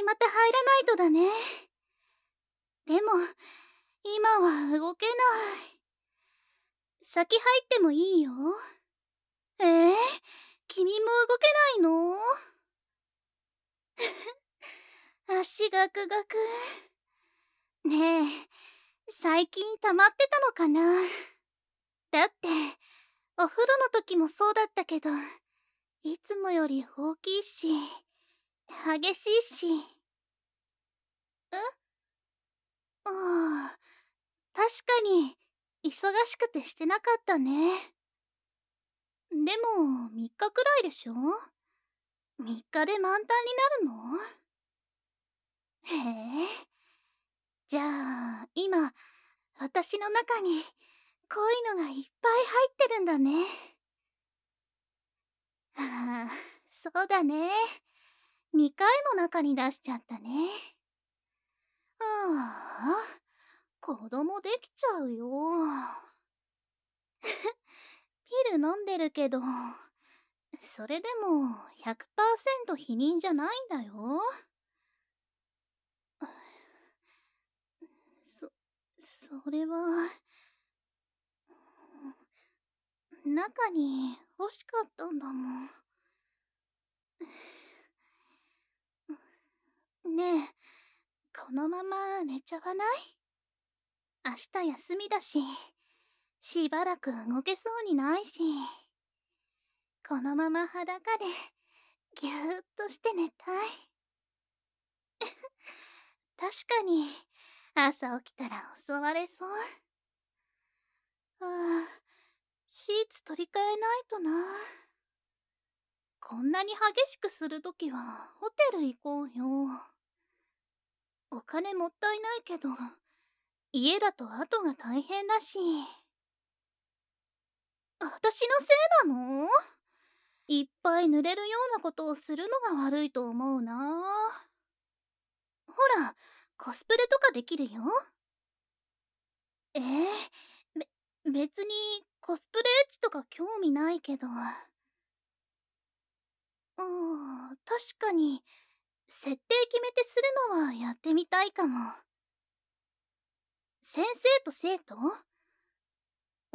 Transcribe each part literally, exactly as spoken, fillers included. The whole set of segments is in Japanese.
回また入らないとだね。でも、今は動けない。先入ってもいいよ。えー、君も動けないの？足ガクガク。ねえ、最近溜まってたのかな？だって、お風呂の時もそうだったけど、いつもより大きいし、激しいし。え？ああ、確かに、忙しくてしてなかったね。でも、みっかくらいでしょ？ みっ 日で満タンになるの？へえ。じゃあ、今、私の中に、こういうのがいっぱい入ってるんだね。はあ、そうだね。にかいも中に出しちゃったね。はあ、子供できちゃうよ。ピル飲んでるけど、それでも ひゃくパーセント 否認じゃないんだよ。そ、それは、中に欲しかったんだもん。ねえ、このまま寝ちゃわない？明日休みだし、しばらく動けそうにないし、このまま裸でぎゅーっとして寝たい。確かに、朝起きたら襲われそう。ああ、シーツ取り替えないとな。こんなに激しくするときはホテル行こうよ。お金もったいないけど、家だと後が大変だし。私のせいなの？いっぱい濡れるようなことをするのが悪いと思うな。ほら、コスプレとかできるよ。えー、べ、別にコスプレエッチとか興味ないけど。うん、確かに、設定決めてするのはやってみたいかも。先生と生徒？うん、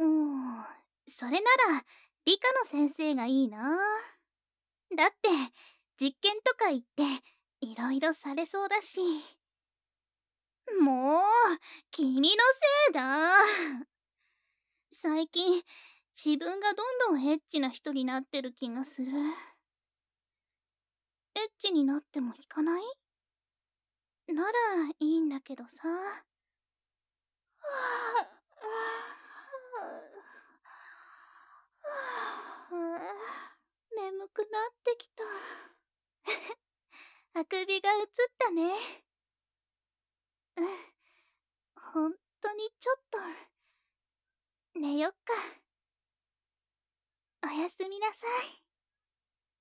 それなら理科の先生がいいな。だって、実験とか言って、いろいろされそうだし。もう、君のせいだ。最近、自分がどんどんエッチな人になってる気がする。エッチになっても引かない？ならいいんだけどさ。はあ、眠くなってきた。あくびが映ったね。うん、ほんとにちょっと、寝よっか。おやすみなさい。